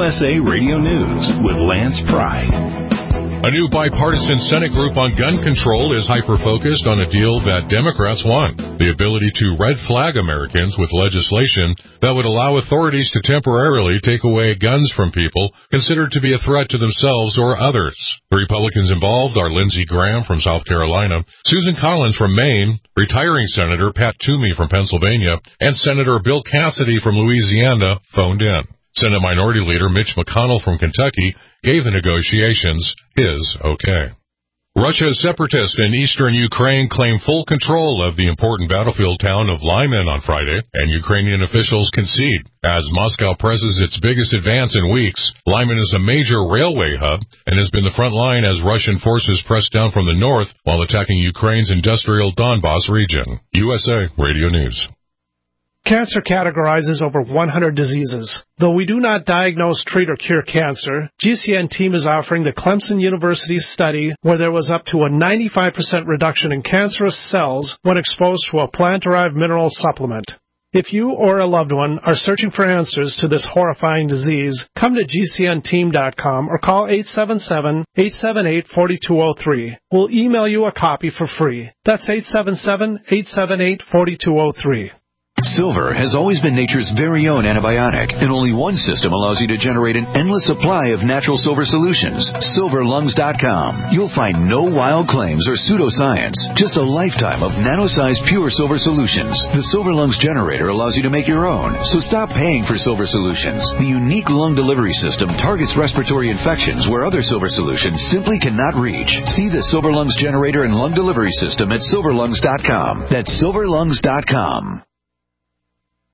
USA Radio News with Lance Pride. A new bipartisan Senate group on gun control is hyper-focused on a deal that Democrats want, the ability to red flag Americans with legislation that would allow authorities to temporarily take away guns from people considered to be a threat to themselves or others. The Republicans involved are Lindsey Graham from South Carolina, Susan Collins from Maine, retiring Senator Pat Toomey from Pennsylvania, and Senator Bill Cassidy from Louisiana phoned in. Senate Minority Leader Mitch McConnell from Kentucky gave the negotiations his okay. Russia's separatists in eastern Ukraine claim full control of the important battlefield town of Lyman on Friday, and Ukrainian officials concede. As Moscow presses its biggest advance in weeks, Lyman is a major railway hub and has been the front line as Russian forces press down from the north while attacking Ukraine's industrial Donbas region. USA Radio News. Cancer categorizes over 100 diseases. Though we do not diagnose, treat, or cure cancer, GCN team is offering the Clemson University study where there was up to a 95% reduction in cancerous cells when exposed to a plant-derived mineral supplement. If you or a loved one are searching for answers to this horrifying disease, come to GCNteam.com or call 877-878-4203. We'll email you a copy for free. That's 877-878-4203. Silver has always been nature's very own antibiotic, and only one system allows you to generate an endless supply of natural silver solutions. SilverLungs.com. You'll find no wild claims or pseudoscience, just a lifetime of nano-sized pure silver solutions. The Silver Lungs generator allows you to make your own, so stop paying for silver solutions. The unique lung delivery system targets respiratory infections where other silver solutions simply cannot reach. See the Silver Lungs generator and lung delivery system at SilverLungs.com. That's SilverLungs.com.